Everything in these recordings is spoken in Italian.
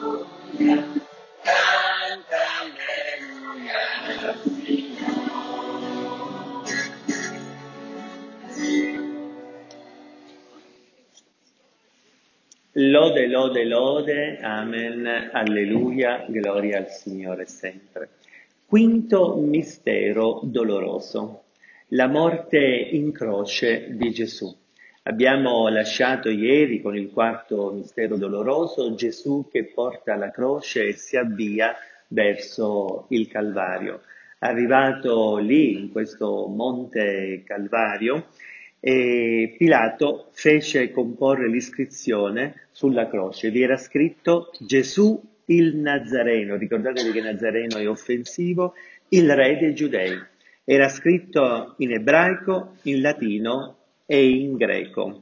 Canta alleluia. Lode, lode, lode, amen, alleluia, gloria al Signore sempre. Quinto mistero doloroso, la morte in croce di Gesù. Abbiamo lasciato ieri con il quarto mistero doloroso Gesù che porta la croce e si avvia verso il Calvario. Arrivato lì, in questo monte Calvario, e Pilato fece comporre l'iscrizione sulla croce. Vi era scritto Gesù il Nazareno, ricordatevi che Nazareno è offensivo, il re dei Giudei. Era scritto in ebraico, in latino e in greco.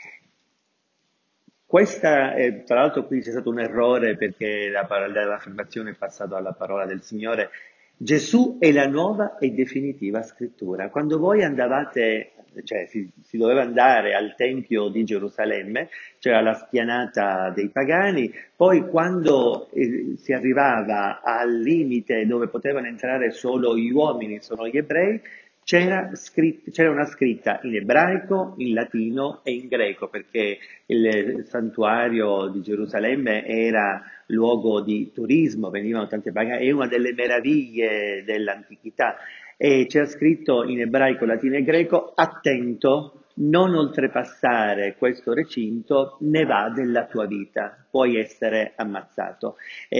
Questa, tra l'altro qui c'è stato un errore perché dall'affermazione è passato alla parola del Signore. Gesù è la nuova e definitiva scrittura. Quando voi andavate, cioè si doveva andare al Tempio di Gerusalemme, c'era la spianata dei pagani, poi quando si arrivava al limite dove potevano entrare solo gli uomini, sono gli ebrei, c'era una scritta in ebraico, in latino e in greco, perché il santuario di Gerusalemme era luogo di turismo, venivano tante pagane, è una delle meraviglie dell'antichità. E c'era scritto in ebraico, latino e greco: attento, non oltrepassare questo recinto, ne va della tua vita, puoi essere ammazzato.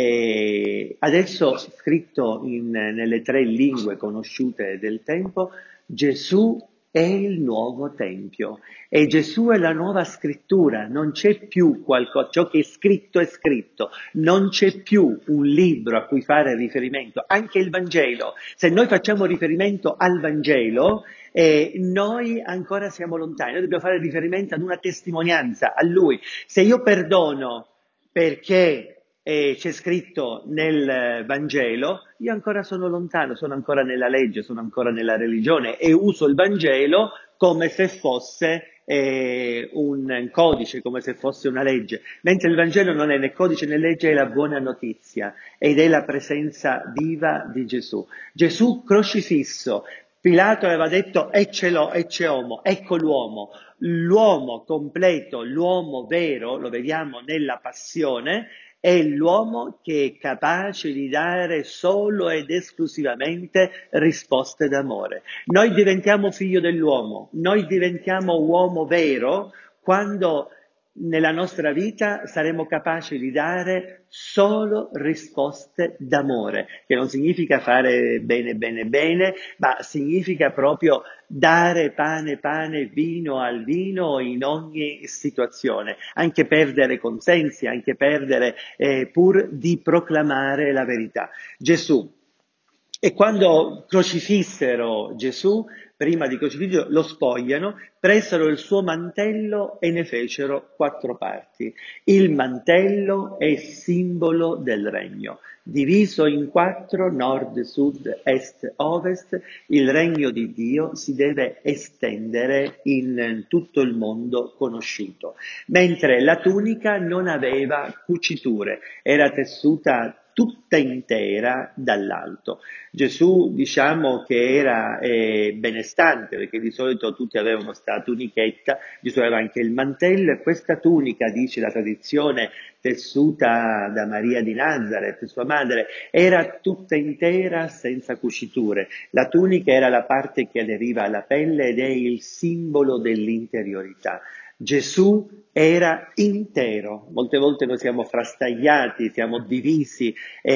E adesso, scritto nelle tre lingue conosciute del tempo, Gesù è il nuovo Tempio e Gesù è la nuova scrittura, non c'è più qualcosa, ciò che è scritto, non c'è più un libro a cui fare riferimento, anche il Vangelo. Se noi facciamo riferimento al Vangelo, noi ancora siamo lontani, noi dobbiamo fare riferimento ad una testimonianza, a Lui. Se io perdono perché c'è scritto nel Vangelo, io ancora sono lontano, sono ancora nella legge, sono ancora nella religione e uso il Vangelo come se fosse un codice, come se fosse una legge, mentre il Vangelo non è né codice né legge, è la buona notizia ed è la presenza viva di Gesù. Gesù crocifisso. Pilato aveva detto ecce homo, ecco l'uomo. L'uomo completo, l'uomo vero, lo vediamo nella passione, è l'uomo che è capace di dare solo ed esclusivamente risposte d'amore. Noi diventiamo figlio dell'uomo, noi diventiamo uomo vero quando nella nostra vita saremo capaci di dare solo risposte d'amore, che non significa fare bene, bene, bene, ma significa proprio dare pane, pane, vino al vino in ogni situazione, anche perdere consensi, anche perdere pur di proclamare la verità. Gesù. E quando crocifissero Gesù, prima di crocifiggerlo, lo spogliano, presero il suo mantello e ne fecero 4 parti. Il mantello è simbolo del regno. Diviso in 4, nord, sud, est, ovest, il regno di Dio si deve estendere in tutto il mondo conosciuto. Mentre la tunica non aveva cuciture, era tessuta tutta intera dall'alto. Gesù diciamo che era benestante, perché di solito tutti avevano sta tunichetta, Gesù aveva anche il mantello e questa tunica, dice la tradizione, tessuta da Maria di Nazareth, sua madre, era tutta intera senza cuciture. La tunica era la parte che aderiva alla pelle ed è il simbolo dell'interiorità. Gesù era intero, molte volte noi siamo frastagliati, siamo divisi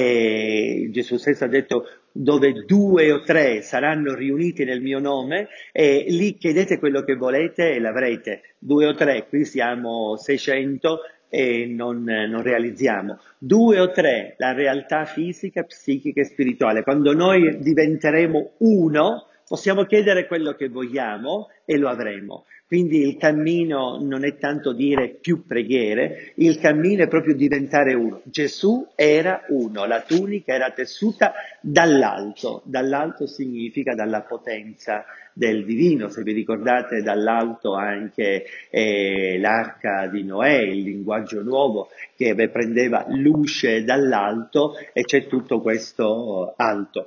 e Gesù stesso ha detto dove 2 o 3 saranno riuniti nel mio nome e lì chiedete quello che volete e l'avrete. 2 o 3, qui siamo 600 e non realizziamo. 2 o 3, la realtà fisica, psichica e spirituale. Quando noi diventeremo uno, possiamo chiedere quello che vogliamo e lo avremo. Quindi il cammino non è tanto dire più preghiere, il cammino è proprio diventare uno. Gesù era uno, la tunica era tessuta dall'alto. Dall'alto significa dalla potenza del divino. Se vi ricordate, dall'alto anche l'arca di Noè, il linguaggio nuovo che prendeva luce dall'alto, e c'è tutto questo alto.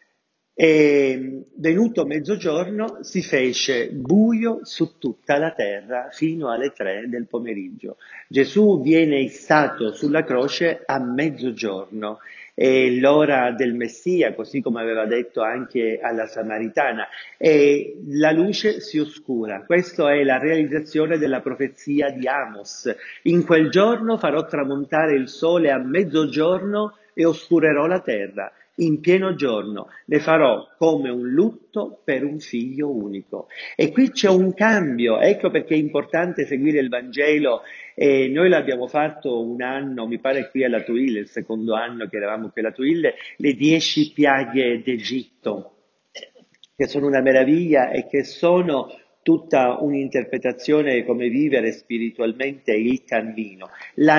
E venuto mezzogiorno si fece buio su tutta la terra fino alle 3 del pomeriggio. Gesù viene issato sulla croce a mezzogiorno, è l'ora del Messia, così come aveva detto anche alla Samaritana, e la luce si oscura. Questa è la realizzazione della profezia di Amos. In quel giorno farò tramontare il sole a mezzogiorno e oscurerò la terra. In pieno giorno le farò come un lutto per un figlio unico. E qui c'è un cambio, ecco perché è importante seguire il Vangelo. Noi l'abbiamo fatto un anno, mi pare qui alla Tuile, il secondo anno che eravamo qui alla Tuile, le 10 piaghe d'Egitto, che sono una meraviglia e che sono tutta un'interpretazione di come vivere spiritualmente il cammino.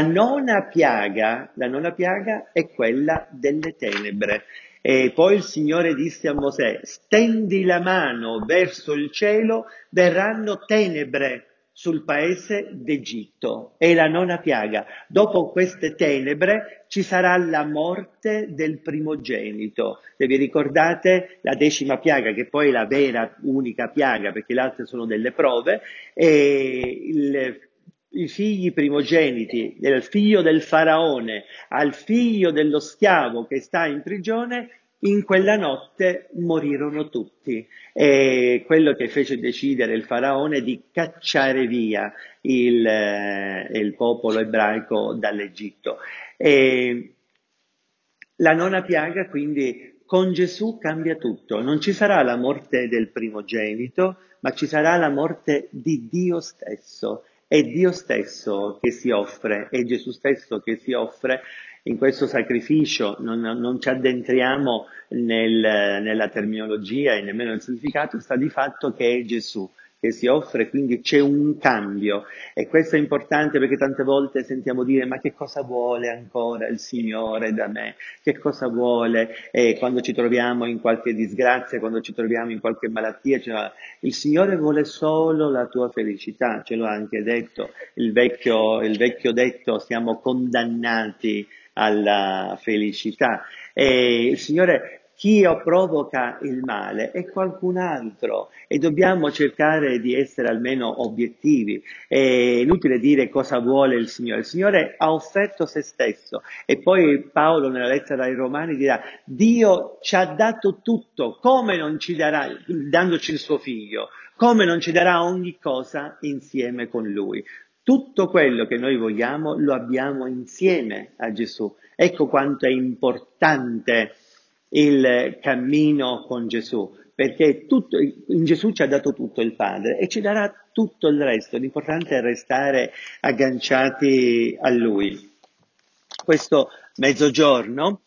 La nona piaga è quella delle tenebre. E poi il Signore disse a Mosè: stendi la mano verso il cielo, verranno tenebre sul paese d'Egitto. È la nona piaga. Dopo queste tenebre ci sarà la morte del primogenito. Se vi ricordate, la 10ª piaga, che poi è la vera unica piaga, perché le altre sono delle prove, i figli primogeniti, del figlio del faraone al figlio dello schiavo che sta in prigione, in quella notte morirono tutti. E quello che fece decidere il faraone di cacciare via il popolo ebraico dall'Egitto. E la nona piaga, quindi, con Gesù cambia tutto. Non ci sarà la morte del primogenito, ma ci sarà la morte di Dio stesso. È Dio stesso che si offre, è Gesù stesso che si offre in questo sacrificio. Non ci addentriamo nella terminologia e nemmeno nel significato, sta di fatto che è Gesù che si offre, quindi c'è un cambio. E questo è importante perché tante volte sentiamo dire: ma che cosa vuole ancora il Signore da me? Che cosa vuole quando ci troviamo in qualche disgrazia, quando ci troviamo in qualche malattia? Cioè, il Signore vuole solo la tua felicità, ce l'ho anche detto, il vecchio detto: siamo condannati alla felicità. E il Signore, chi provoca il male è qualcun altro, e dobbiamo cercare di essere almeno obiettivi. È inutile dire cosa vuole il Signore. Il Signore ha offerto se stesso, e poi Paolo nella lettera ai Romani dirà: Dio ci ha dato tutto, come non ci darà, dandoci il suo figlio, come non ci darà ogni cosa insieme con lui. Tutto quello che noi vogliamo lo abbiamo insieme a Gesù. Ecco quanto è importante il cammino con Gesù, perché in Gesù ci ha dato tutto il Padre e ci darà tutto il resto. L'importante è restare agganciati a Lui. Questo mezzogiorno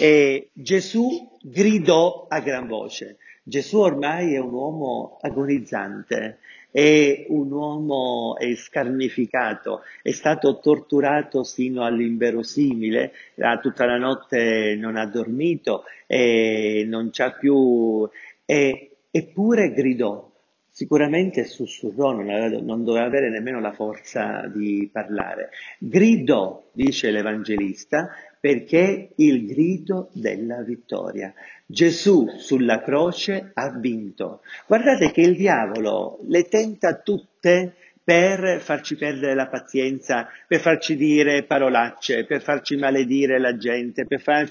Gesù gridò a gran voce. Gesù ormai è un uomo agonizzante, è un uomo scarnificato, è stato torturato sino all'inverosimile, tutta la notte non ha dormito, non c'ha più, eppure gridò. Sicuramente sussurrò, non doveva avere nemmeno la forza di parlare. Gridò, dice l'Evangelista, perché il grido della vittoria. Gesù sulla croce ha vinto. Guardate che il diavolo le tenta tutte per farci perdere la pazienza, per farci dire parolacce, per farci maledire la gente,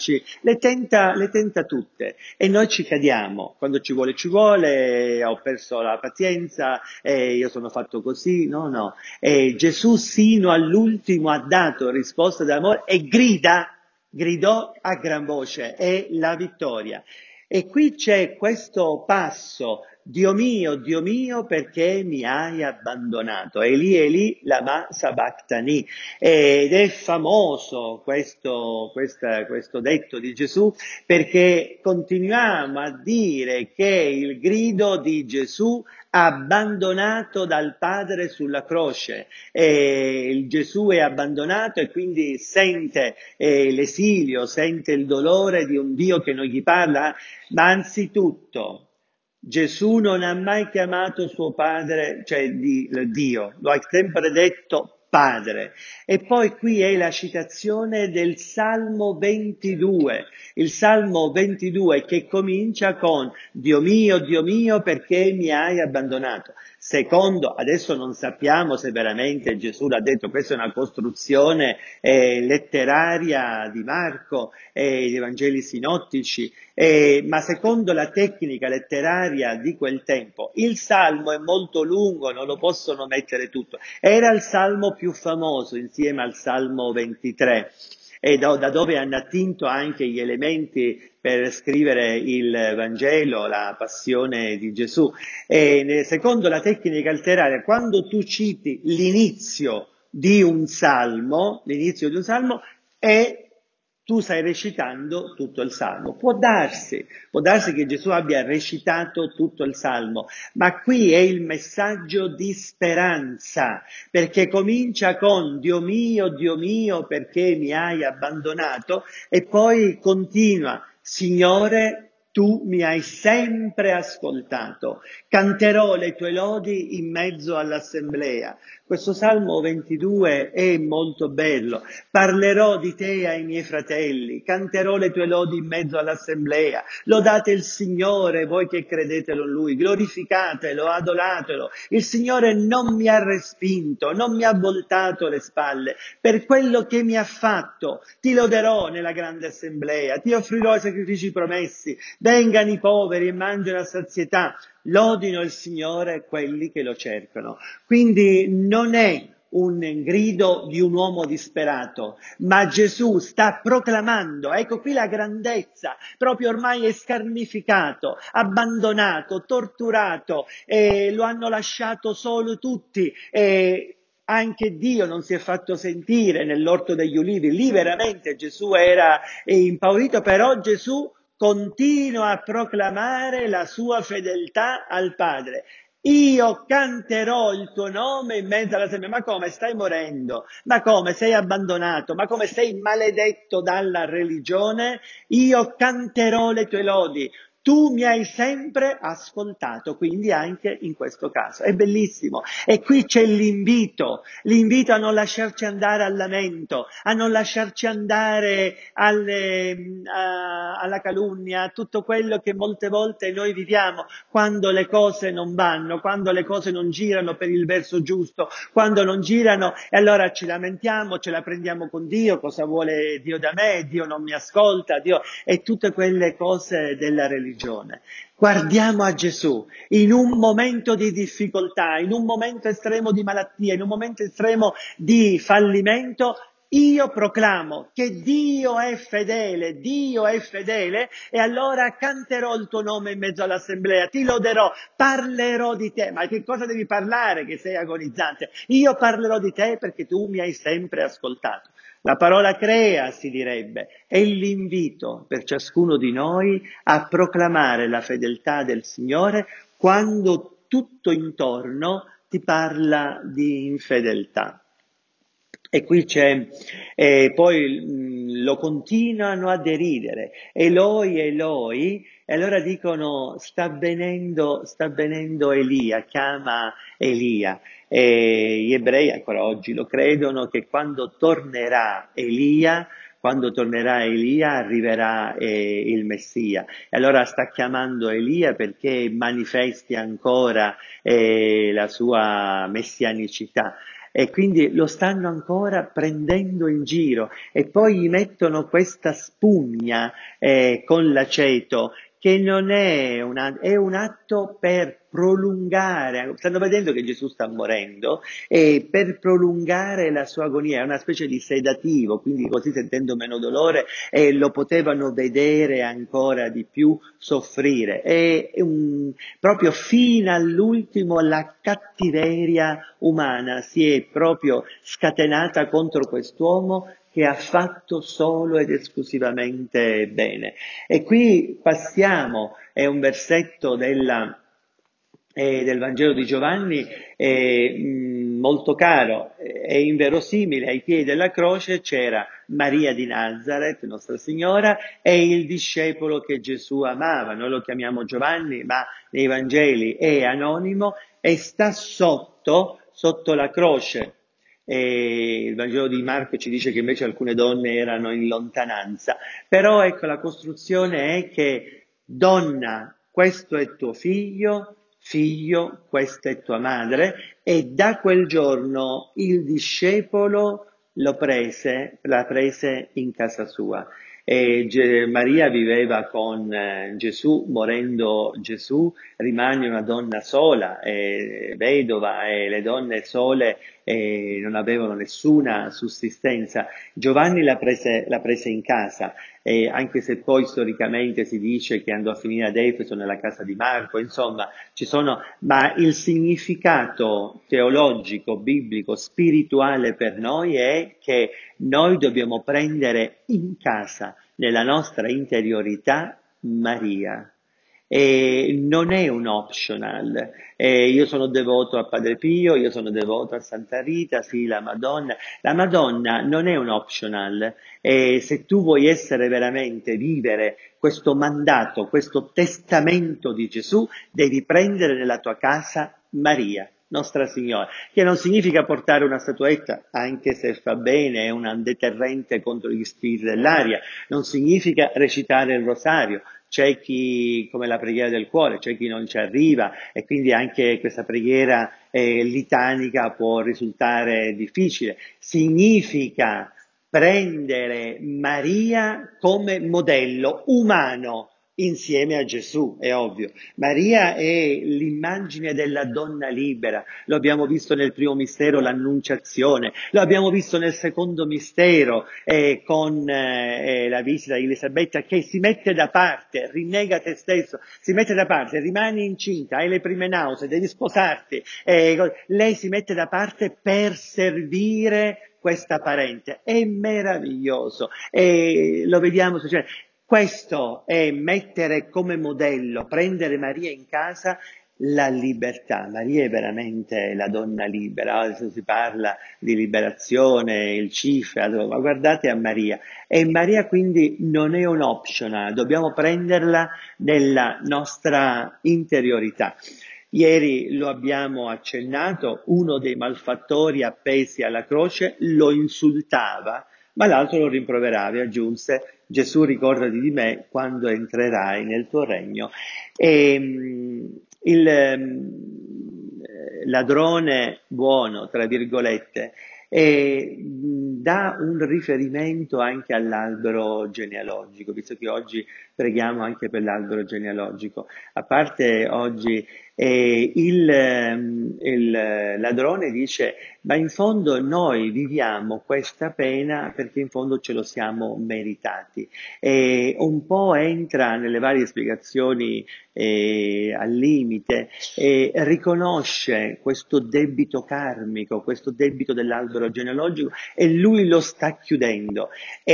le tenta tutte. E noi ci cadiamo, quando ci vuole, ho perso la pazienza, io sono fatto così, no. E Gesù sino all'ultimo ha dato risposta d'amore e gridò a gran voce, è la vittoria. E qui c'è questo passo Dio mio, perché mi hai abbandonato? Eli, lama sabachthani. Ed è famoso questo detto di Gesù perché continuiamo a dire che il grido di Gesù abbandonato dal Padre sulla croce. Il Gesù è abbandonato e quindi sente l'esilio, sente il dolore di un Dio che non gli parla, ma anzitutto Gesù non ha mai chiamato suo padre, cioè Dio, lo ha sempre detto Padre. E poi qui è la citazione del Salmo 22, il Salmo 22 che comincia con Dio mio, perché mi hai abbandonato? Secondo, adesso non sappiamo se veramente Gesù l'ha detto, questa è una costruzione letteraria di Marco e gli Evangeli sinottici, ma secondo la tecnica letteraria di quel tempo, il Salmo è molto lungo, non lo possono mettere tutto. Era il Salmo più famoso insieme al Salmo 23 e da dove hanno attinto anche gli elementi per scrivere il Vangelo, la passione di Gesù. E secondo la tecnica letteraria, quando tu citi l'inizio di un salmo è tu stai recitando tutto il salmo. Può darsi che Gesù abbia recitato tutto il salmo, ma qui è il messaggio di speranza, perché comincia con Dio mio, perché mi hai abbandonato, e poi continua, Signore, tu mi hai sempre ascoltato, canterò le tue lodi in mezzo all'assemblea. Questo Salmo 22 è molto bello. Parlerò di te ai miei fratelli, canterò le tue lodi in mezzo all'assemblea. Lodate il Signore, voi che credetelo in Lui, glorificatelo, adoratelo. Il Signore non mi ha respinto, non mi ha voltato le spalle. Per quello che mi ha fatto, ti loderò nella grande assemblea, ti offrirò i sacrifici promessi. Vengano i poveri e mangino a sazietà. Lodino il Signore quelli che lo cercano. Quindi non è un grido di un uomo disperato, ma Gesù sta proclamando, ecco qui la grandezza, proprio ormai è scarnificato, abbandonato, torturato, lo hanno lasciato solo tutti, anche Dio non si è fatto sentire nell'orto degli ulivi, lì veramente Gesù era impaurito, però Gesù continua a proclamare la sua fedeltà al Padre. Io canterò il tuo nome in mezzo alla seme. Ma come stai morendo? Ma come sei abbandonato? Ma come sei maledetto dalla religione? Io canterò le tue lodi. Tu mi hai sempre ascoltato, quindi anche in questo caso. È bellissimo. E qui c'è l'invito a non lasciarci andare al lamento, a non lasciarci andare alla calunnia, a tutto quello che molte volte noi viviamo quando le cose non vanno, quando le cose non girano per il verso giusto, quando non girano e allora ci lamentiamo, ce la prendiamo con Dio, cosa vuole Dio da me, Dio non mi ascolta, Dio e tutte quelle cose della religione. Guardiamo a Gesù in un momento di difficoltà, in un momento estremo di malattia, in un momento estremo di fallimento. Io proclamo che Dio è fedele e allora canterò il tuo nome in mezzo all'assemblea, ti loderò, parlerò di te. Ma che cosa devi parlare che sei agonizzante? Io parlerò di te perché tu mi hai sempre ascoltato. La parola crea, si direbbe, è l'invito per ciascuno di noi a proclamare la fedeltà del Signore quando tutto intorno ti parla di infedeltà. E qui c'è, poi lo continuano a deridere, Eloi, Eloi, e allora dicono sta venendo Elia, chiama Elia. E gli ebrei ancora oggi lo credono che quando tornerà Elia arriverà il Messia. E allora sta chiamando Elia perché manifesti ancora la sua messianicità. E quindi lo stanno ancora prendendo in giro e poi gli mettono questa spugna con l'aceto che non è è un atto per prolungare, stanno vedendo che Gesù sta morendo, e per prolungare la sua agonia, è una specie di sedativo, quindi così sentendo meno dolore lo potevano vedere ancora di più soffrire. Proprio fino all'ultimo la cattiveria umana si è proprio scatenata contro quest'uomo che ha fatto solo ed esclusivamente bene. E qui passiamo, è un versetto del Vangelo di Giovanni molto caro, è inverosimile, ai piedi della croce c'era Maria di Nazareth, Nostra Signora, e il discepolo che Gesù amava, noi lo chiamiamo Giovanni, ma nei Vangeli è anonimo, e sta sotto la croce. E il Vangelo di Marco ci dice che invece alcune donne erano in lontananza, però ecco, la costruzione è che donna, questo è tuo figlio, figlio, questa è tua madre, e da quel giorno il discepolo la prese in casa sua. E Maria viveva con Gesù, morendo Gesù, rimane una donna sola, vedova, e le donne sole non avevano nessuna sussistenza. Giovanni la prese in casa, anche se poi storicamente si dice che andò a finire ad Efeso nella casa di Marco, insomma, ma il significato teologico, biblico, spirituale per noi è che noi dobbiamo prendere in casa, nella nostra interiorità, Maria. E non è un optional. Io sono devoto a Padre Pio, io sono devoto a Santa Rita, sì, la Madonna. La Madonna non è un optional. Se tu vuoi essere veramente, vivere questo mandato, questo testamento di Gesù, devi prendere nella tua casa Maria, Nostra Signora, che non significa portare una statuetta, anche se fa bene, è un deterrente contro gli spiriti dell'aria, non significa recitare il rosario. C'è chi, come la preghiera del cuore, c'è chi non ci arriva, e quindi anche questa preghiera litanica può risultare difficile. Significa prendere Maria come modello umano insieme a Gesù, è ovvio. Maria è l'immagine della donna libera, lo abbiamo visto nel primo mistero, l'annunciazione, lo abbiamo visto nel secondo mistero con la visita di Elisabetta, che si mette da parte, rinnega te stesso, si mette da parte, rimani incinta, hai le prime nausee, devi sposarti, lei si mette da parte per servire questa parente. È meraviglioso, e lo vediamo, cioè, questo è mettere come modello, prendere Maria in casa, la libertà. Maria è veramente la donna libera. Adesso si parla di liberazione, il CIF, ma guardate a Maria. E Maria quindi non è un optional, dobbiamo prenderla nella nostra interiorità. Ieri lo abbiamo accennato, uno dei malfattori appesi alla croce lo insultava, ma l'altro lo rimproverava e aggiunse: Gesù, ricordati di me quando entrerai nel tuo regno. E, ladrone buono, tra virgolette, dà un riferimento anche all'albero genealogico, visto che oggi preghiamo anche per l'albero genealogico. A parte oggi il ladrone dice: ma in fondo noi viviamo questa pena perché in fondo ce lo siamo meritati. E un po' entra nelle varie spiegazioni al limite, e riconosce questo debito karmico, questo debito dell'albero genealogico, e lui lo sta chiudendo.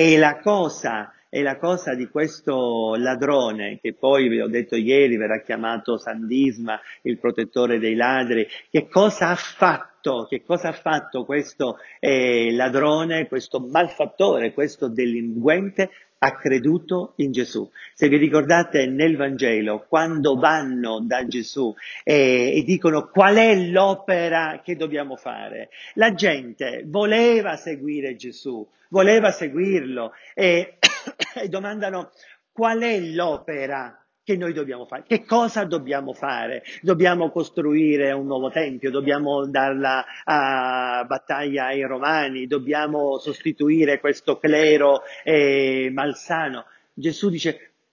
E la cosa di questo ladrone, che poi, vi ho detto ieri, verrà chiamato Sandisma, il protettore dei ladri, che cosa ha fatto? Che cosa ha fatto questo ladrone, questo malfattore, questo delinquente? Ha creduto in Gesù. Se vi ricordate nel Vangelo, quando vanno da Gesù e dicono qual è l'opera che dobbiamo fare, la gente voleva seguire Gesù, voleva seguirlo, e domandano qual è l'opera che noi dobbiamo fare, che cosa dobbiamo fare? Dobbiamo costruire un nuovo tempio, dobbiamo darla a battaglia ai romani, dobbiamo sostituire questo clero malsano. Gesù dice: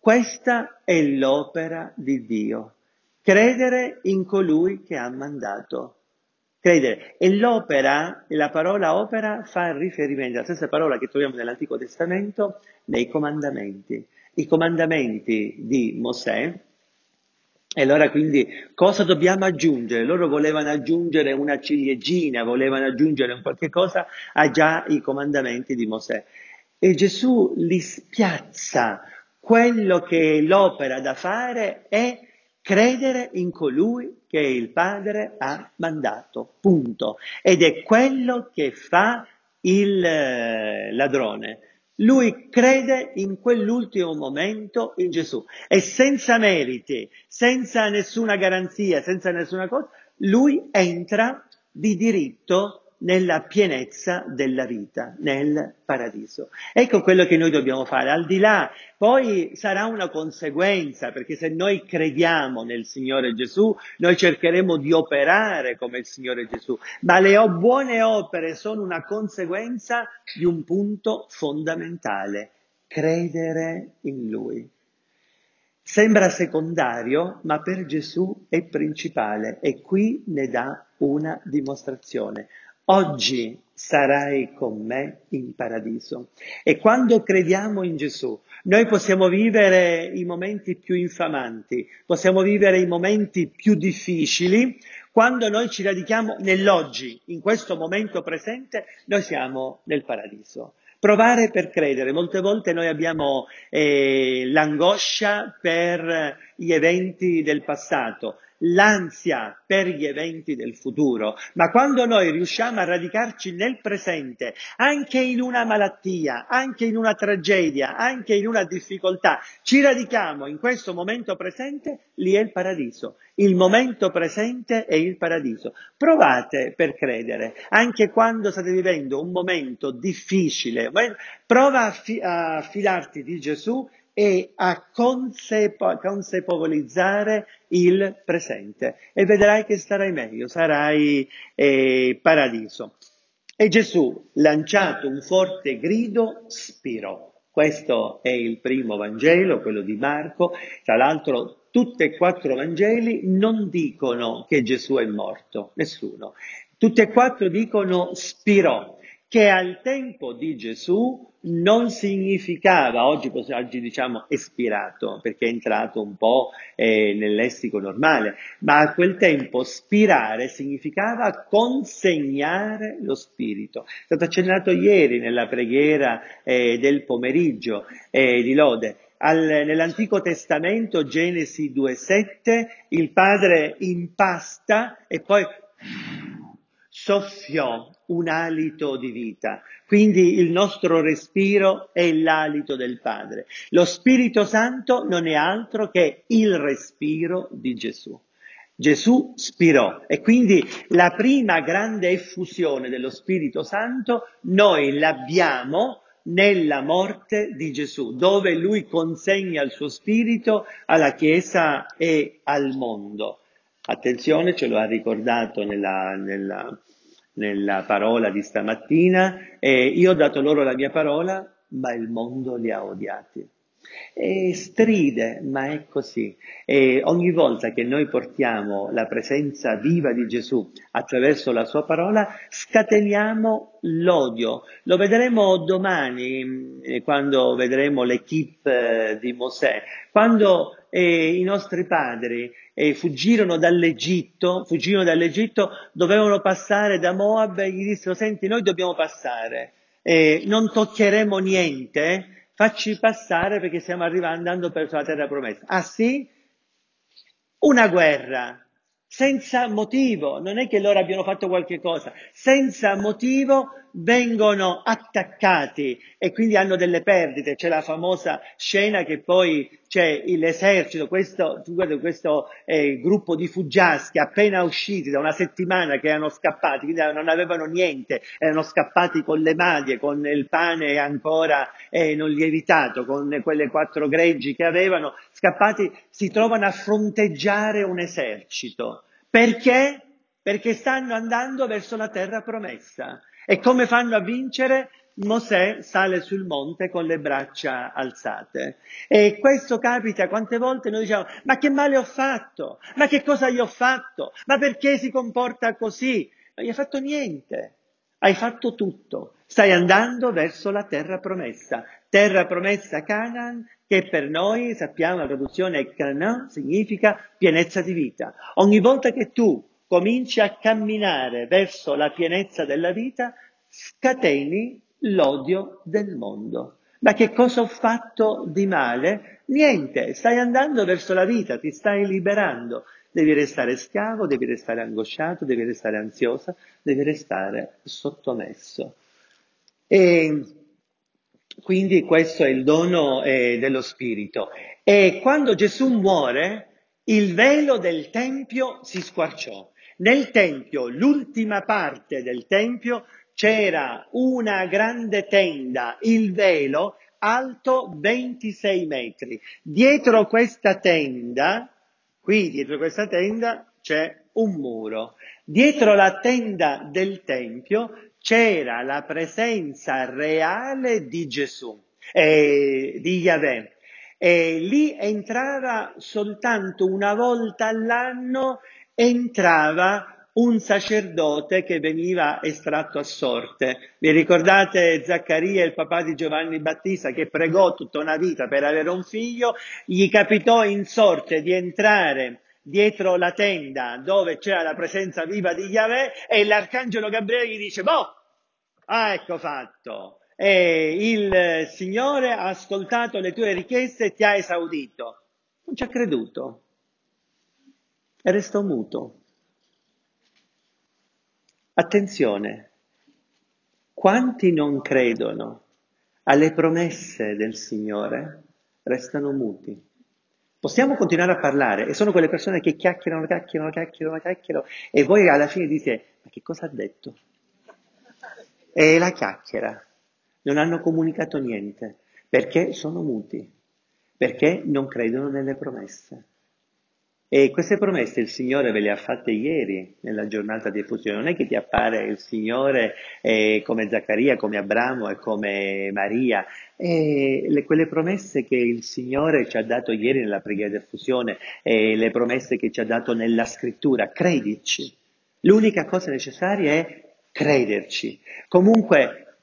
Questa è l'opera di Dio. Credere in colui che ha mandato. Credere. E l'opera, la parola opera fa riferimento alla stessa parola che troviamo nell'Antico Testamento nei comandamenti. I comandamenti di Mosè. E allora quindi cosa dobbiamo aggiungere? Loro volevano aggiungere una ciliegina, volevano aggiungere un qualche cosa a già i comandamenti di Mosè. E Gesù li spiazza. Quello che è l'opera da fare è credere in colui che il Padre ha mandato, punto. Ed è quello che fa il ladrone. Lui crede in quell'ultimo momento in Gesù e senza meriti, senza nessuna garanzia, senza nessuna cosa, lui entra di diritto nella pienezza della vita, nel paradiso. Ecco quello che noi dobbiamo fare, al di là, poi sarà una conseguenza, perché se noi crediamo nel Signore Gesù, noi cercheremo di operare come il Signore Gesù, ma le buone opere sono una conseguenza di un punto fondamentale, credere in Lui. Sembra secondario, ma per Gesù è principale e qui ne dà una dimostrazione. Oggi sarai con me in paradiso. E quando crediamo in Gesù, noi possiamo vivere i momenti più infamanti, possiamo vivere i momenti più difficili. Quando noi ci radichiamo nell'oggi, in questo momento presente, noi siamo nel paradiso. Provare per credere. Molte volte noi abbiamo l'angoscia per gli eventi del passato, l'ansia per gli eventi del futuro, ma quando noi riusciamo a radicarci nel presente, anche in una malattia, anche in una tragedia, anche in una difficoltà, ci radichiamo in questo momento presente, lì è il paradiso. Il momento presente è il paradiso. Provate per credere, anche quando state vivendo un momento difficile, prova a fidarti di Gesù e a consapevolizzare il presente e vedrai che starai meglio, sarai paradiso. E Gesù, lanciato un forte grido, spirò. Questo è il primo Vangelo, quello di Marco. Tra l'altro, tutti e quattro Vangeli non dicono che Gesù è morto, nessuno. Tutti e quattro dicono spirò, che al tempo di Gesù non significava, oggi diciamo espirato, perché è entrato un po' nel lessico normale, ma a quel tempo spirare significava consegnare lo spirito. È stato accennato ieri nella preghiera del pomeriggio di Lode. Nell'Antico Testamento, Genesi 2,7, il padre impasta e poi soffiò un alito di vita. Quindi il nostro respiro è l'alito del Padre. Lo Spirito Santo non è altro che il respiro di Gesù. Gesù spirò e quindi la prima grande effusione dello Spirito Santo noi l'abbiamo nella morte di Gesù, dove lui consegna il suo spirito alla Chiesa e al mondo. Attenzione, ce lo ha ricordato nella parola di stamattina, io ho dato loro la mia parola, ma il mondo li ha odiati. E stride, ma è così. E ogni volta che noi portiamo la presenza viva di Gesù attraverso la sua parola, scateniamo l'odio. Lo vedremo domani, quando vedremo l'equipe di Mosè. Quando i nostri padri fuggirono dall'Egitto, dovevano passare da Moab e gli dissero, senti, noi dobbiamo passare, non toccheremo niente, facci passare perché stiamo andando verso la terra promessa. Ah sì? Una guerra, senza motivo, non è che loro abbiano fatto qualche cosa, senza motivo vengono attaccati e quindi hanno delle perdite. C'è la famosa scena che poi c'è l'esercito, questo gruppo di fuggiaschi appena usciti da una settimana che erano scappati, quindi non avevano niente, erano scappati con le maglie, con il pane ancora non lievitato, con quelle 4 greggi che avevano, scappati, si trovano a fronteggiare un esercito. Perché? Perché stanno andando verso la terra promessa. E come fanno a vincere? Mosè sale sul monte con le braccia alzate. E questo capita quante volte noi diciamo, ma che male ho fatto? Ma che cosa gli ho fatto? Ma perché si comporta così? Non gli hai fatto niente, hai fatto tutto. Stai andando verso la terra promessa Canaan, che per noi, sappiamo, la traduzione è Canaan, significa pienezza di vita. Ogni volta che tu cominci a camminare verso la pienezza della vita, scateni l'odio del mondo. Ma che cosa ho fatto di male? Niente, stai andando verso la vita, ti stai liberando. Devi restare schiavo, devi restare angosciato, devi restare ansiosa, devi restare sottomesso. E quindi questo è il dono dello Spirito. E quando Gesù muore, il velo del Tempio si squarciò. Nel Tempio, l'ultima parte del Tempio, c'era una grande tenda, il velo, alto 26 metri. Dietro questa tenda, qui dietro questa tenda, c'è un muro. Dietro la tenda del Tempio c'era la presenza reale di Gesù, di Yahweh. E lì entrava soltanto una volta all'anno, entrava un sacerdote che veniva estratto a sorte. Vi ricordate Zaccaria, il papà di Giovanni Battista, che pregò tutta una vita per avere un figlio? Gli capitò in sorte di entrare dietro la tenda dove c'era la presenza viva di Yahweh e l'arcangelo Gabriele gli dice, boh, ecco fatto, e il Signore ha ascoltato le tue richieste e ti ha esaudito. Non ci ha creduto e restò muto. Attenzione, quanti non credono alle promesse del Signore restano muti. Possiamo continuare a parlare e sono quelle persone che chiacchierano e voi alla fine dite, ma che cosa ha detto? E la chiacchiera. Non hanno comunicato niente perché sono muti, perché non credono nelle promesse. E queste promesse il Signore ve le ha fatte ieri, nella giornata di effusione. Non è che ti appare il Signore come Zaccaria, come Abramo e come Maria. Quelle promesse che il Signore ci ha dato ieri nella preghiera di effusione, le promesse che ci ha dato nella scrittura, credici. L'unica cosa necessaria è crederci. Comunque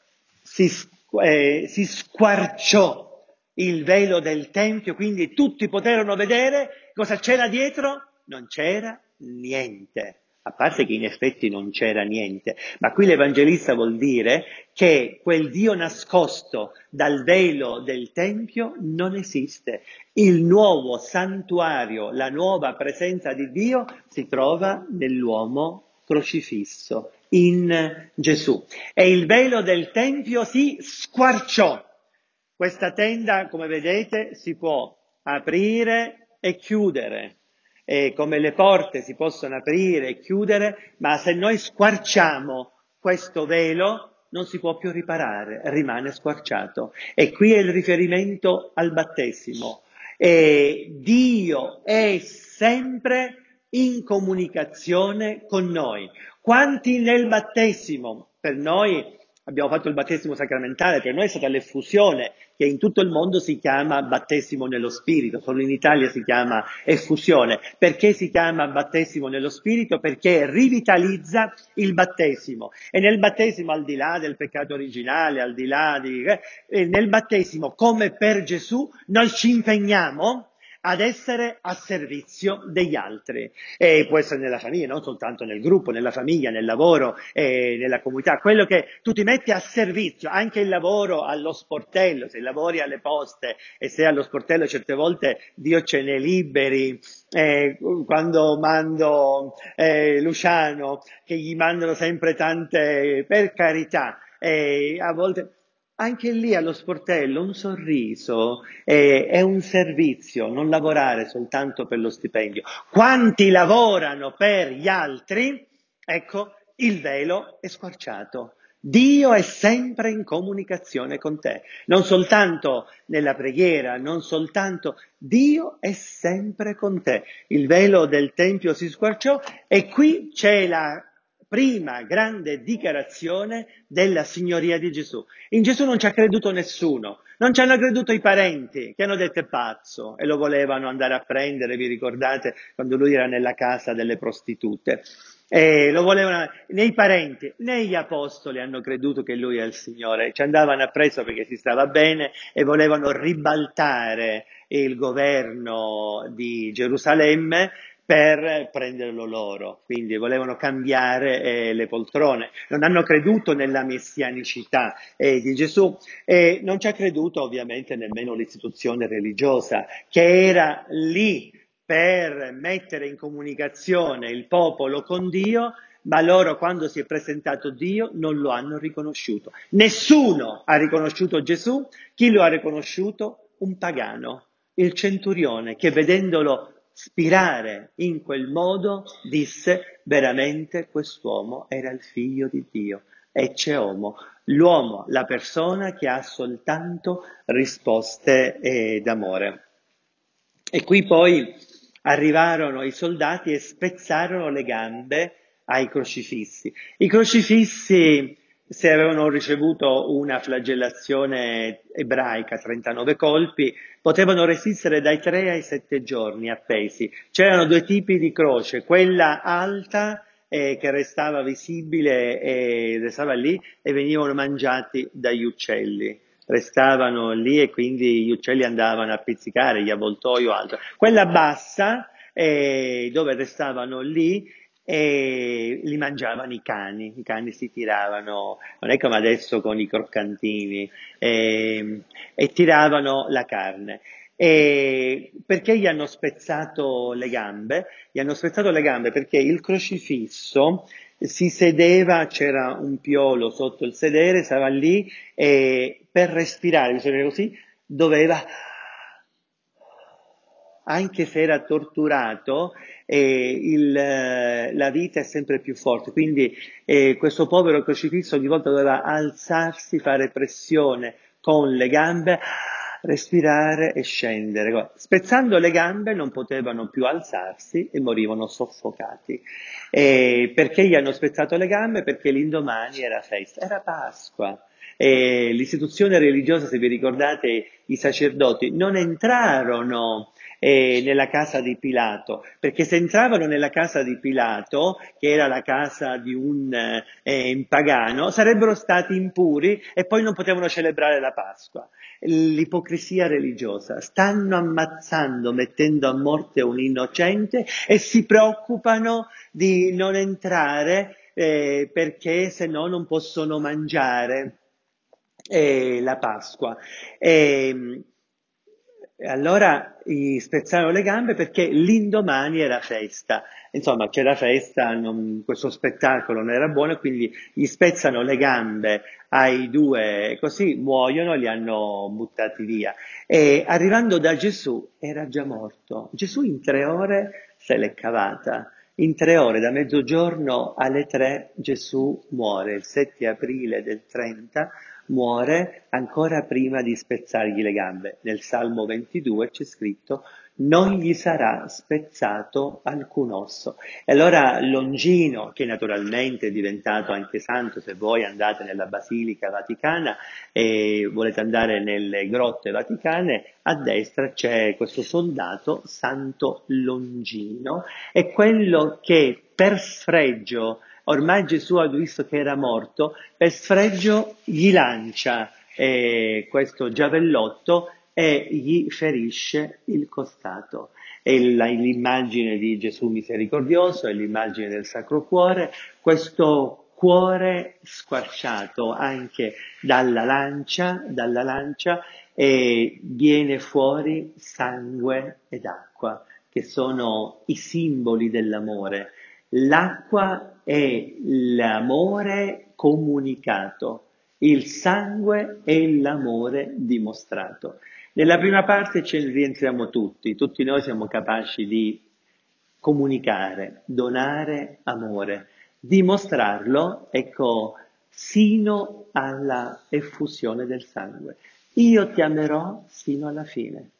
si squarciò il velo del Tempio, quindi tutti poterono vedere cosa c'era dietro. Non c'era niente, a parte che in effetti non c'era niente, ma qui l'Evangelista vuol dire che quel Dio nascosto dal velo del Tempio non esiste. Il nuovo santuario, la nuova presenza di Dio si trova nell'uomo crocifisso, in Gesù. E il velo del Tempio si squarciò. Questa tenda, come vedete, si può aprire e chiudere, e come le porte si possono aprire e chiudere, ma se noi squarciamo questo velo non si può più riparare, rimane squarciato. E qui è il riferimento al battesimo. E Dio è sempre in comunicazione con noi. Quanti nel battesimo, per noi abbiamo fatto il battesimo sacramentale, per noi è stata l'effusione, che in tutto il mondo si chiama battesimo nello Spirito, solo in Italia si chiama effusione. Perché si chiama battesimo nello Spirito? Perché rivitalizza il battesimo. E nel battesimo, al di là del peccato originale, al di là nel battesimo, come per Gesù, noi ci impegniamo ad essere a servizio degli altri. E può essere nella famiglia, non soltanto nel gruppo, nella famiglia, nel lavoro, nella comunità. Quello che tu ti metti a servizio, anche il lavoro allo sportello, se lavori alle poste e sei allo sportello, certe volte Dio ce ne liberi. Quando mando Luciano, che gli mandano sempre tante, per carità, a volte anche lì allo sportello un sorriso è un servizio, non lavorare soltanto per lo stipendio. Quanti lavorano per gli altri, ecco, il velo è squarciato. Dio è sempre in comunicazione con te, non soltanto nella preghiera, non soltanto, Dio è sempre con te. Il velo del Tempio si squarciò e qui c'è la prima grande dichiarazione della signoria di Gesù. In Gesù non ci ha creduto nessuno, non ci hanno creduto i parenti che hanno detto è pazzo e lo volevano andare a prendere, vi ricordate quando lui era nella casa delle prostitute? Lo volevano, né i parenti né gli apostoli hanno creduto che lui è il Signore, ci andavano appresso perché si stava bene e volevano ribaltare il governo di Gerusalemme per prenderlo loro, quindi volevano cambiare le poltrone, non hanno creduto nella messianicità di Gesù e non ci ha creduto ovviamente nemmeno l'istituzione religiosa che era lì per mettere in comunicazione il popolo con Dio, ma loro quando si è presentato Dio non lo hanno riconosciuto. Nessuno ha riconosciuto Gesù, chi lo ha riconosciuto? Un pagano, il centurione, che vedendolo spirare in quel modo disse veramente quest'uomo era il figlio di Dio, ecce homo, l'uomo, la persona che ha soltanto risposte d'amore. E qui poi arrivarono i soldati e spezzarono le gambe ai crocifissi. I crocifissi, se avevano ricevuto una flagellazione ebraica, 39 colpi, potevano resistere dai 3 ai 7 giorni appesi. C'erano due tipi di croce, quella alta che restava visibile e restava lì e venivano mangiati dagli uccelli. Restavano lì e quindi gli uccelli andavano a pizzicare, gli avvoltoi o altro. Quella bassa, dove restavano lì, e li mangiavano i cani si tiravano, non è come adesso con i croccantini, e tiravano la carne. E perché gli hanno spezzato le gambe? Gli hanno spezzato le gambe perché il crocifisso si sedeva, c'era un piolo sotto il sedere, stava lì e per respirare, bisogna così, doveva, anche se era torturato, la vita è sempre più forte. Quindi questo povero crocifisso ogni volta doveva alzarsi, fare pressione con le gambe, respirare e scendere. Spezzando le gambe non potevano più alzarsi e morivano soffocati. Perché gli hanno spezzato le gambe? Perché l'indomani era festa, era Pasqua. L'istituzione religiosa, se vi ricordate, i sacerdoti non entrarono nella casa di Pilato, perché se entravano nella casa di Pilato, che era la casa di un pagano, sarebbero stati impuri e poi non potevano celebrare la Pasqua. L'ipocrisia religiosa, stanno ammazzando, mettendo a morte un innocente e si preoccupano di non entrare perché se no non possono mangiare la Pasqua. Allora gli spezzarono le gambe perché l'indomani era festa. Insomma, c'era festa, questo spettacolo non era buono, e quindi gli spezzano le gambe ai due, così muoiono, li hanno buttati via. E arrivando da Gesù era già morto. Gesù in 3 ore se l'è cavata. In 3 ore, da mezzogiorno alle 3, Gesù muore. Il 7 aprile del 30 muore ancora prima di spezzargli le gambe. Nel Salmo 22 c'è scritto non gli sarà spezzato alcun osso. E allora Longino, che naturalmente è diventato anche santo, se voi andate nella Basilica Vaticana e volete andare nelle grotte vaticane, a destra c'è questo soldato, Santo Longino, è quello che per sfregio, ormai Gesù ha visto che era morto, per sfregio gli lancia questo giavellotto e gli ferisce il costato. È l'immagine di Gesù misericordioso, è l'immagine del Sacro Cuore, questo cuore squarciato anche dalla lancia e viene fuori sangue ed acqua, che sono i simboli dell'amore. L'acqua è l'amore comunicato, il sangue è l'amore dimostrato. Nella prima parte ci rientriamo tutti noi siamo capaci di comunicare, donare amore, dimostrarlo, ecco, sino alla effusione del sangue. Io ti amerò sino alla fine.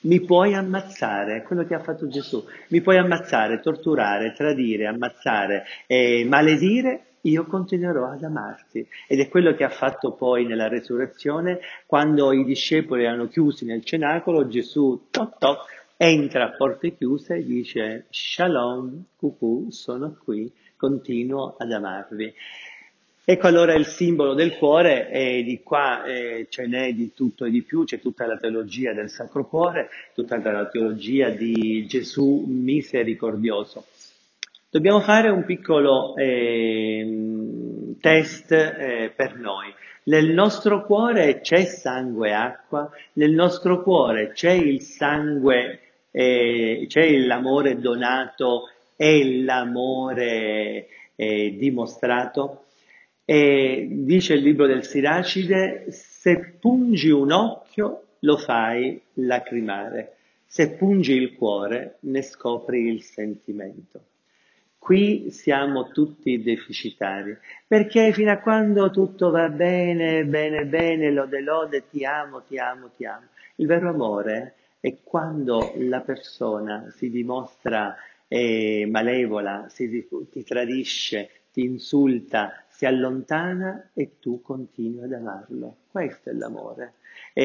Mi puoi ammazzare, è quello che ha fatto Gesù. Mi puoi ammazzare, torturare, tradire, ammazzare, maledire, io continuerò ad amarti. Ed è quello che ha fatto poi nella resurrezione, quando i discepoli erano chiusi nel cenacolo, Gesù, toc toc, entra a porte chiuse e dice, Shalom, cucù, sono qui, continuo ad amarvi. Ecco allora il simbolo del cuore e di qua ce n'è di tutto e di più, c'è tutta la teologia del Sacro Cuore, tutta la teologia di Gesù misericordioso. Dobbiamo fare un piccolo test per noi. Nel nostro cuore c'è sangue e acqua, nel nostro cuore c'è il sangue, c'è l'amore donato e l'amore dimostrato. E dice il libro del Siracide, se pungi un occhio lo fai lacrimare, se pungi il cuore ne scopri il sentimento. Qui siamo tutti deficitari, perché fino a quando tutto va bene, bene, bene, lode, lode, ti amo, ti amo, ti amo. Il vero amore è quando la persona si dimostra malevola, ti tradisce, ti insulta, si allontana e tu continui ad amarlo. Questo è l'amore.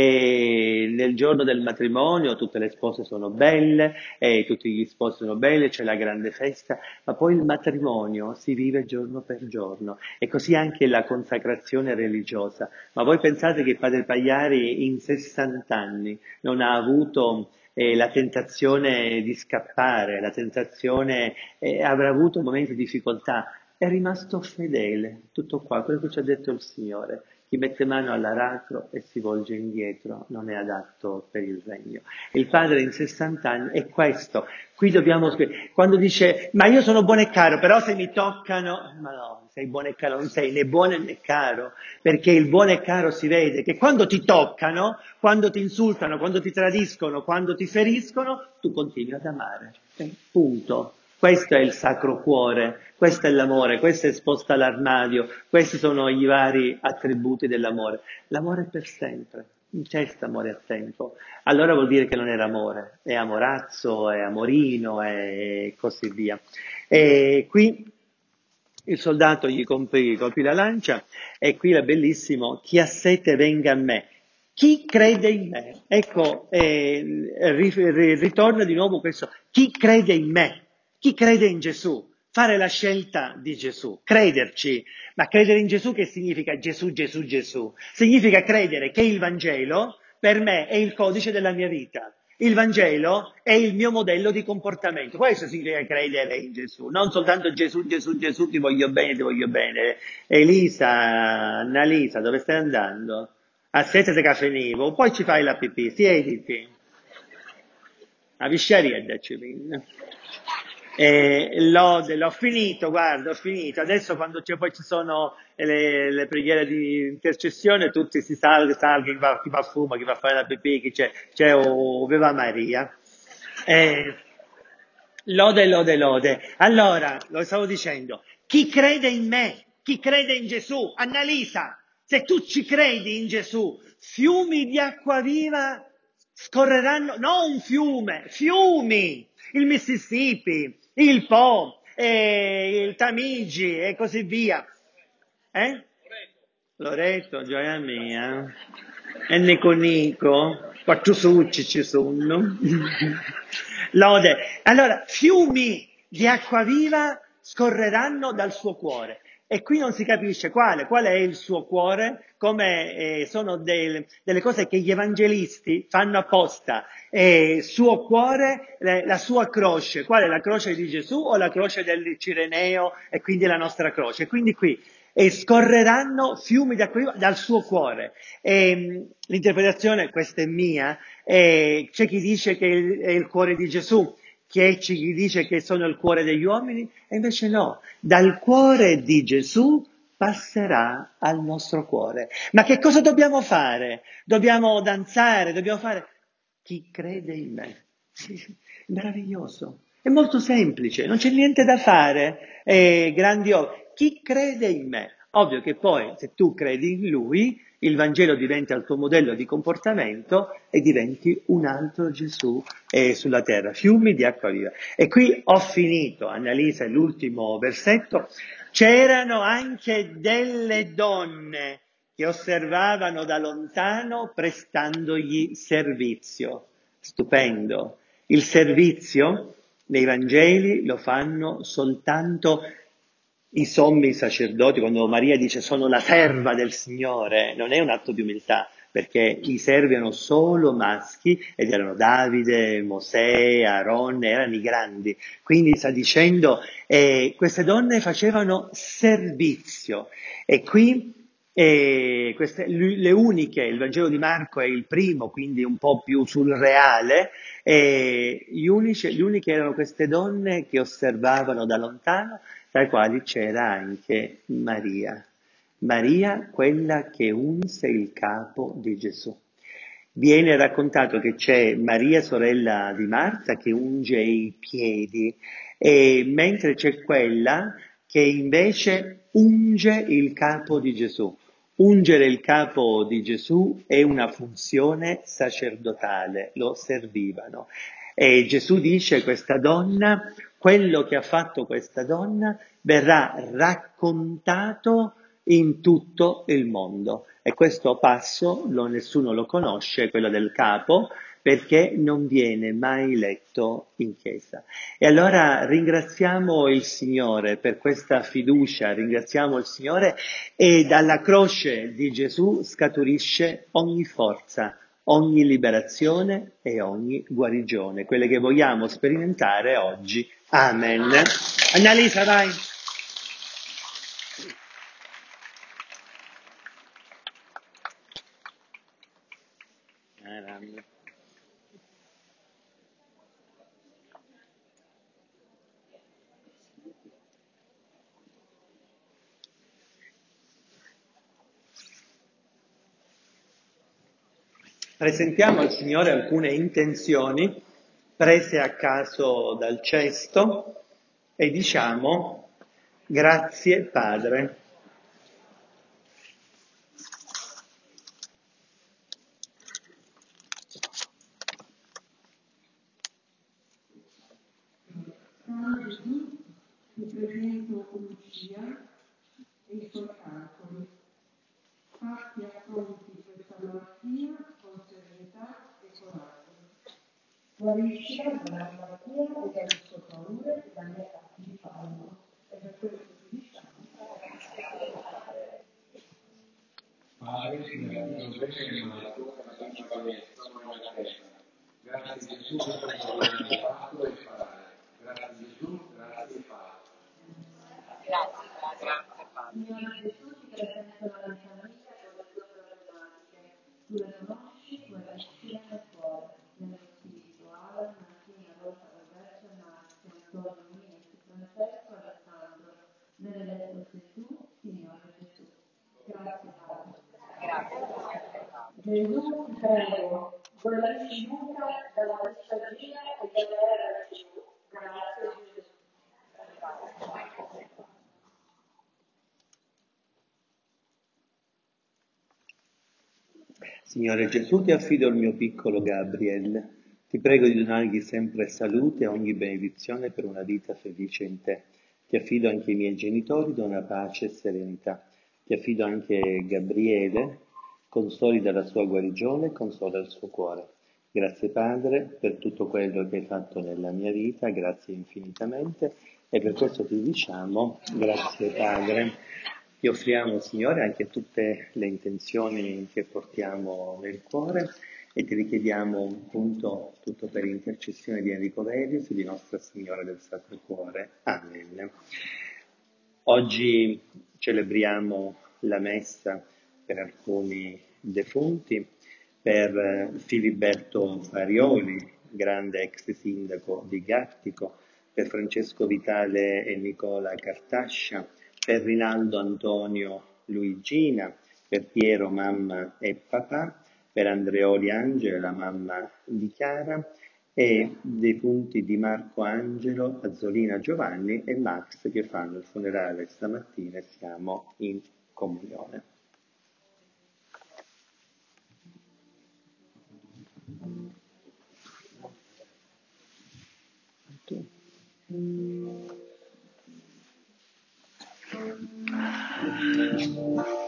E nel giorno del matrimonio tutte le spose sono belle, e tutti gli sposi sono belli, c'è la grande festa, ma poi il matrimonio si vive giorno per giorno e così anche la consacrazione religiosa. Ma voi pensate che Padre Pagliari in 60 anni non ha avuto la tentazione di scappare, la tentazione, avrà avuto momenti di difficoltà, è rimasto fedele, tutto qua, quello che ci ha detto il Signore. Chi mette mano all'aratro e si volge indietro non è adatto per il regno. Il padre in 60 anni è questo. Qui dobbiamo, quando dice, ma io sono buono e caro, però se mi toccano, ma no, sei buono e caro, non sei né buono né caro, perché il buono e caro si vede che quando ti toccano, quando ti insultano, quando ti tradiscono, quando ti feriscono, tu continui ad amare. Punto. Questo è il Sacro Cuore, questo è l'amore, questo è esposto all'armadio, questi sono i vari attributi dell'amore. L'amore è per sempre, non c'è questo amore a tempo. Allora vuol dire che non era amore, è amorazzo, è amorino e così via. E qui il soldato colpì la lancia e qui è bellissimo, chi ha sete venga a me. Chi crede in me? Ecco, ritorna di nuovo questo, chi crede in me? Chi crede in Gesù? Fare la scelta di Gesù, crederci. Ma credere in Gesù che significa Gesù, Gesù, Gesù? Significa credere che il Vangelo per me è il codice della mia vita. Il Vangelo è il mio modello di comportamento. Questo significa credere in Gesù, non soltanto Gesù, Gesù, Gesù, ti voglio bene, ti voglio bene. Elisa, Annalisa, dove stai andando? A sette di caffè poi ci fai la pipì, siediti. A visciaria l'ho finito, guarda, ho finito. Adesso quando poi ci sono le preghiere di intercessione, tutti si salgono, chi va a fumo, chi va a fare la pipì, c'è Viva Maria. Eh, lode, lode, lode. Allora, lo stavo dicendo, chi crede in me, chi crede in Gesù, Annalisa, se tu ci credi in Gesù, fiumi di acqua viva scorreranno, non un fiume, fiumi, il Mississippi, il Po, il Tamigi e così via. Eh? Loreto, gioia mia. E Nico Nico, quattro succi ci sono. Lode. Allora, fiumi di acqua viva scorreranno dal suo cuore. E qui non si capisce qual è il suo cuore, come sono delle cose che gli evangelisti fanno apposta. Suo cuore, la sua croce, qual è la croce di Gesù o la croce del Cireneo e quindi la nostra croce? Quindi qui e scorreranno fiumi d'acqua viva dal suo cuore. L'interpretazione, questa è mia, c'è chi dice che è il cuore di Gesù, c'è chi dice che sono il cuore degli uomini, e invece no, dal cuore di Gesù passerà al nostro cuore. Ma che cosa dobbiamo fare? Dobbiamo danzare, dobbiamo fare... Chi crede in me. Meraviglioso. È molto semplice, non c'è niente da fare, è grandioso. Chi crede in me? Ovvio che poi, se tu credi in lui, il Vangelo diventa il tuo modello di comportamento e diventi un altro Gesù sulla terra, fiumi di acqua viva. E qui ho finito, Annalisa, l'ultimo versetto. C'erano anche delle donne che osservavano da lontano prestandogli servizio. Stupendo. Il servizio nei Vangeli lo fanno soltanto i sommi sacerdoti. Quando Maria dice sono la serva del Signore, non è un atto di umiltà, perché i servi erano solo maschi ed erano Davide, Mosè, Aaronne, erano i grandi. Quindi sta dicendo, queste donne facevano servizio. E qui le uniche, il Vangelo di Marco è il primo, quindi un po' più sul reale, le uniche erano queste donne che osservavano da lontano, tra i quali c'era anche Maria. Maria, quella che unse il capo di Gesù. Viene raccontato che c'è Maria, sorella di Marta, che unge i piedi, e mentre c'è quella che invece unge il capo di Gesù. Ungere il capo di Gesù è una funzione sacerdotale, lo servivano. E Gesù dice questa donna, quello che ha fatto questa donna verrà raccontato in tutto il mondo. E questo passo nessuno lo conosce, quello del capo, perché non viene mai letto in chiesa. E allora ringraziamo il Signore per questa fiducia, ringraziamo il Signore, e dalla croce di Gesù scaturisce ogni forza, ogni liberazione e ogni guarigione, quelle che vogliamo sperimentare oggi. Amen. Annalisa, vai. Presentiamo al Signore alcune intenzioni prese a caso dal cesto e diciamo: grazie Padre. Caro Gesù, ti presento Lucia e i suoi calcoli. Fatti affronti questa malattia con serenità e coraggio. Guariscila dalla malattia e dalle sue paure e dalle attacchi di farmaco. E per questo ti diciamo Padre, nella tua bene nella tua principalmente, sono nella terra. Grazie Gesù per quello che hai fatto e farai. Grazie Gesù, grazie Padre. Grazie Padre. Signore Gesù, ti presento la mia famiglia con le tue problematiche. Tu le conosci, guariscila nel cuore, nello spirito, Alan, Martina, Rosa, Roberto, Marzio, Antonio, Nino, Francesco, Alessandro. Nelle lettere sei tu, Signore Gesù. Grazie Padre. Gesù, ti prego, guarisci Luca dalla nostalgia e dall'era Gesù. Grazie Gesù. Signore Gesù, ti affido il mio piccolo Gabriel. Ti prego di donargli sempre salute e ogni benedizione per una vita felice in te. Ti affido anche i miei genitori, dona pace e serenità. Ti affido anche Gabriele, consolida la sua guarigione e consola il suo cuore. Grazie Padre per tutto quello che hai fatto nella mia vita, grazie infinitamente, e per questo ti diciamo grazie Padre. Ti offriamo, Signore, anche tutte le intenzioni che portiamo nel cuore e ti richiediamo appunto tutto per intercessione di Enrico Velius e di Nostra Signora del Sacro Cuore. Amen. Oggi celebriamo la messa per alcuni defunti, per Filiberto Farioli, grande ex sindaco di Gattico, per Francesco Vitale e Nicola Cartascia, per Rinaldo Antonio Luigina, per Piero mamma e papà, per Andreoli Angela, la mamma di Chiara, e dei punti di Marco Angelo, Azzolina Giovanni e Max che fanno il funerale stamattina e siamo in comunione. Tu.